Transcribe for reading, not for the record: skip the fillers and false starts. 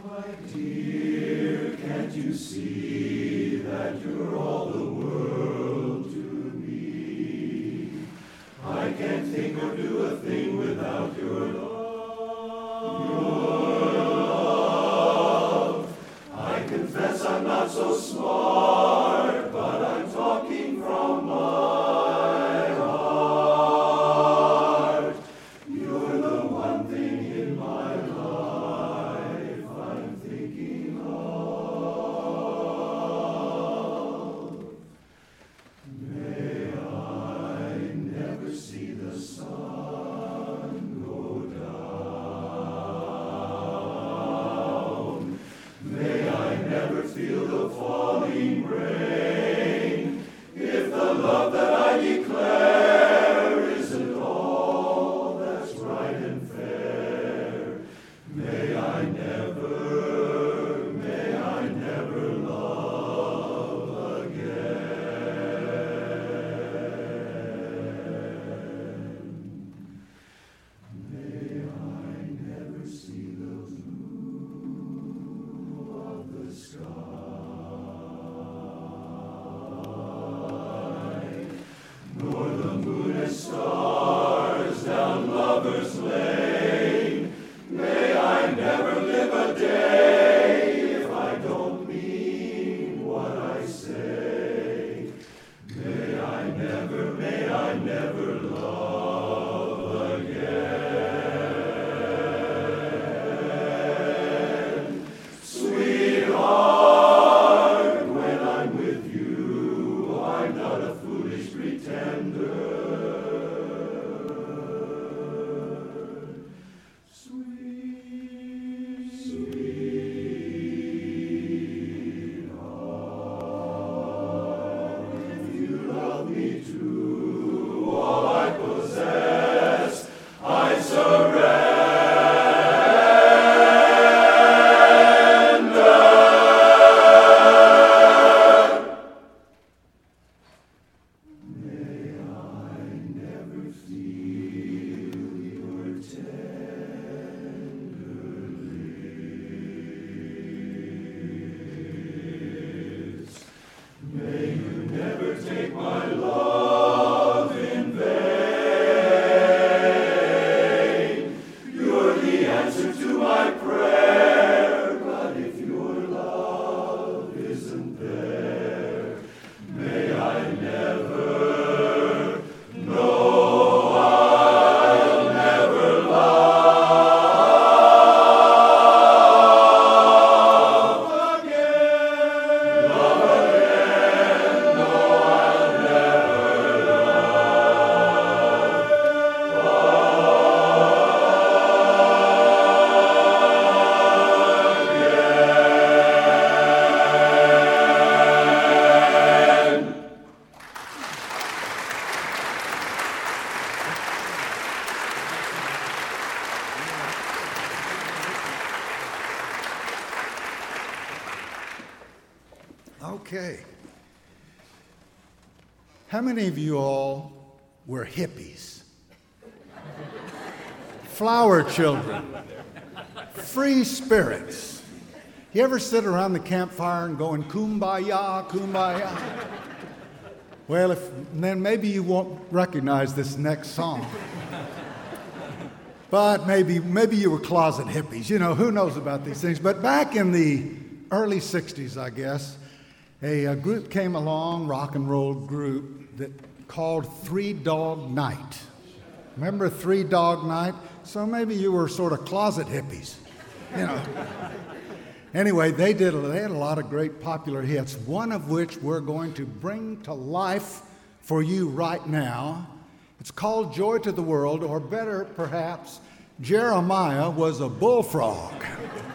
Dear, can't you see that you're all the world to me? I can't think or do a thing without your love. Your love. I confess I'm not so smart, but I'm talking from my heart. You're the one thing in my life I'm thinking of. May I never see the sun go down. May I never feel the falling rain. If the love that I declare isn't all that's right and fair, may I never love again. May I never see the blue of the sky, nor the moon and stars down Lover's Lane. May I never live a day if I don't mean what I say. May I never love again. Sweetheart, when I'm with you, I'm not a foolish pretender. Sweet, sweetheart, if you love me too, all I possess, I surrender. May I never feel your tender lips. May you never take my love in vain. You're the answer to my prayer, but if your love isn't there, may I never, no, I'll never love again. Love again, no, I'll never love again. Okay. How many of you all were hippies? Flower children, free spirits. You ever sit around the campfire and going, kumbaya, kumbaya? Well, then maybe you won't recognize this next song. But maybe you were closet hippies. You know, who knows about these things? But back in the early 60s, I guess, a group came along, rock and roll group, that called Three Dog Night. Remember Three Dog Night? So maybe you were sort of closet hippies, you know. Anyway, they had a lot of great popular hits, one of which we're going to bring to life for you right now. It's called Joy to the World, or better perhaps, Jeremiah Was a Bullfrog.